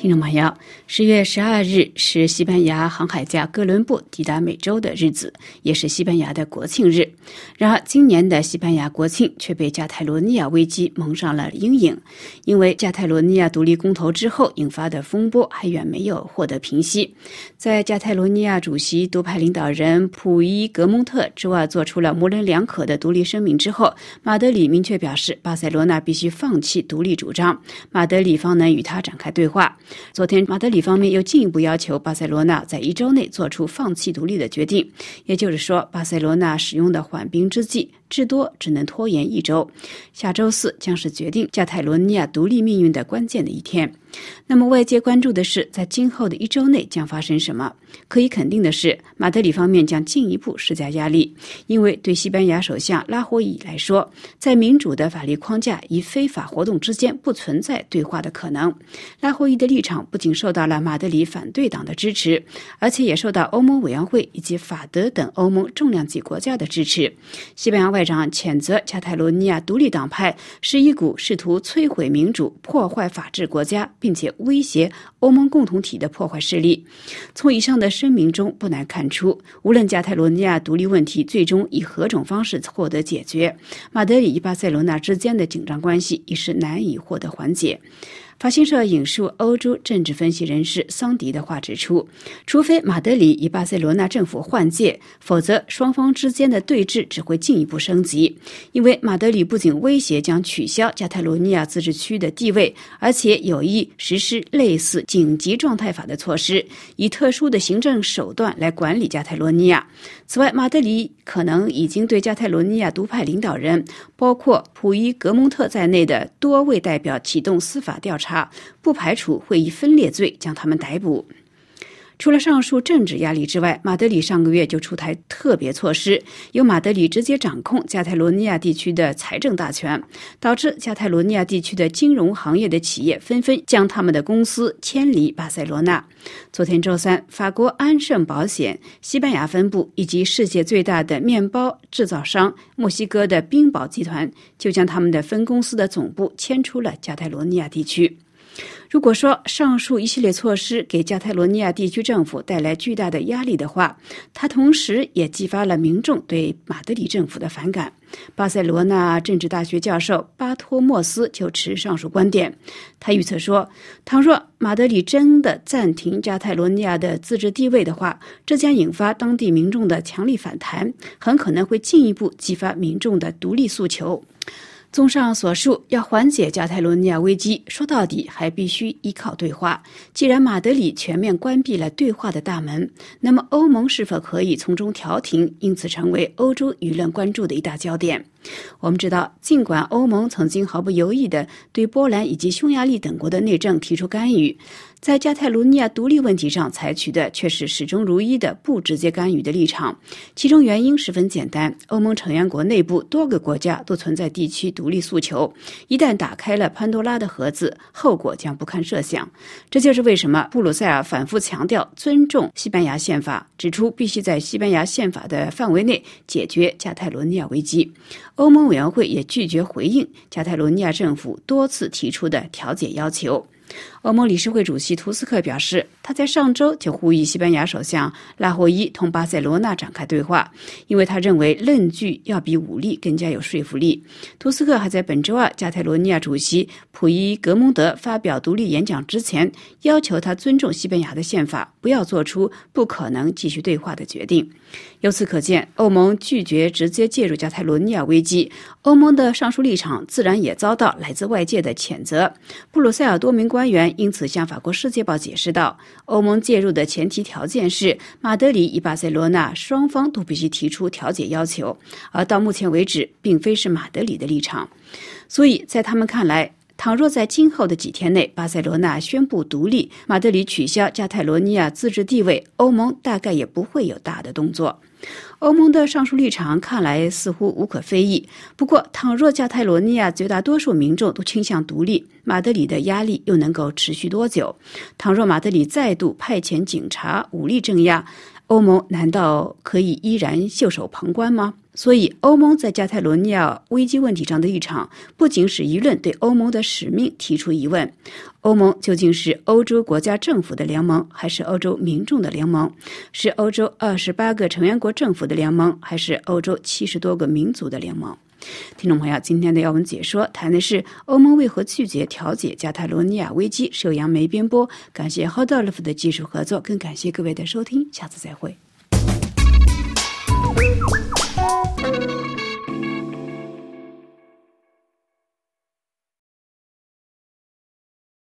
听众朋友，10月12日是西班牙航海家哥伦布抵达美洲的日子，也是西班牙的国庆日。然而，今年的西班牙国庆却被加泰罗尼亚危机蒙上了阴影，因为加泰罗尼亚独立公投之后引发的风波还远没有获得平息。在加泰罗尼亚主席独派领导人普伊格蒙特之外做出了模棱两可的独立声明之后，马德里明确表示巴塞罗那必须放弃独立主张，马德里方能与他展开对话。昨天，马德里方面又进一步要求巴塞罗那在1周内做出放弃独立的决定，也就是说，巴塞罗那使用的缓兵之计至多只能拖延1周。下周4将是决定加泰罗尼亚独立命运的关键的一天。那么外界关注的是，在今后的1周内将发生什么？可以肯定的是，马德里方面将进一步施加压力，因为对西班牙首相拉霍伊来说，在民主的法律框架与非法活动之间不存在对话的可能。拉霍伊的立场不仅受到了马德里反对党的支持，而且也受到欧盟委员会以及法德等欧盟重量级国家的支持。西班牙外长谴责加泰罗尼亚独立党派是一股试图摧毁民主、破坏法治国家并且威胁欧盟共同体的破坏势力。从以上的声明中不难看出，无论加泰罗尼亚独立问题最终以何种方式获得解决，马德里与巴塞罗那之间的紧张关系已是难以获得缓解。法新社引述欧洲政治分析人士桑迪的话指出，除非马德里与巴塞罗那政府换届，否则双方之间的对峙只会进一步升级。因为马德里不仅威胁将取消加泰罗尼亚自治区的地位，而且有意实施类似紧急状态法的措施，以特殊的行政手段来管理加泰罗尼亚。此外，马德里可能已经对加泰罗尼亚独派领导人，包括普伊格蒙特在内的多位代表启动司法调查，不排除会以分裂罪将他们逮捕。除了上述政治压力之外，马德里上个月就出台特别措施，由马德里直接掌控加泰罗尼亚地区的财政大权，导致加泰罗尼亚地区的金融行业的企业纷纷将他们的公司迁离巴塞罗那。昨天周三，法国安盛保险西班牙分部以及世界最大的面包制造商墨西哥的冰宝集团就将他们的分公司的总部迁出了加泰罗尼亚地区。如果说上述一系列措施给加泰罗尼亚地区政府带来巨大的压力的话，它同时也激发了民众对马德里政府的反感。巴塞罗那政治大学教授巴托莫斯就持上述观点。他预测说，倘若马德里真的暂停加泰罗尼亚的自治地位的话，这将引发当地民众的强力反弹，很可能会进一步激发民众的独立诉求。综上所述，要缓解加泰罗尼亚危机，说到底还必须依靠对话。既然马德里全面关闭了对话的大门，那么欧盟是否可以从中调停，因此成为欧洲舆论关注的一大焦点。我们知道，尽管欧盟曾经毫不犹豫地对波兰以及匈牙利等国的内政提出干预，在加泰罗尼亚独立问题上采取的却是始终如一的不直接干预的立场。其中原因十分简单，欧盟成员国内部多个国家都存在地区独立诉求，一旦打开了潘多拉的盒子，后果将不堪设想。这就是为什么布鲁塞尔反复强调尊重西班牙宪法，指出必须在西班牙宪法的范围内解决加泰罗尼亚危机。欧盟委员会也拒绝回应加泰罗尼亚政府多次提出的调解要求。欧盟理事会主席图斯克表示，他在上周就呼吁西班牙首相拉霍伊同巴塞罗那展开对话，因为他认为论据要比武力更加有说服力。图斯克还在本周二加泰罗尼亚主席普伊格蒙德发表独立演讲之前，要求他尊重西班牙的宪法，不要做出不可能继续对话的决定。由此可见，欧盟拒绝直接介入加泰罗尼亚危机，欧盟的上述立场自然也遭到来自外界的谴责。布鲁塞尔多名官员因此向法国《世界报》解释道，欧盟介入的前提条件是马德里与巴塞罗那双方都必须提出调解要求，而到目前为止并非是马德里的立场。所以在他们看来，倘若在今后的几天内巴塞罗那宣布独立，马德里取消加泰罗尼亚自治地位，欧盟大概也不会有大的动作。欧盟的上述立场看来似乎无可非议，不过倘若加泰罗尼亚绝大多数民众都倾向独立，马德里的压力又能够持续多久？倘若马德里再度派遣警察武力镇压，欧盟难道可以依然袖手旁观吗？ 所以欧盟在加泰罗尼亚危机问题上的立场，不仅使舆论对欧盟的使命提出疑问：欧盟究竟是欧洲国家政府的联盟，还是欧洲民众的联盟？是欧洲28个成员国政府的联盟，还是欧洲70多个民族的联盟？听众朋友，今天的要闻解说谈的是欧盟为何拒绝调解加泰罗尼亚危机，是由杨梅编播。感谢 Hodolf 的技术合作，更感谢各位的收听，下次再会。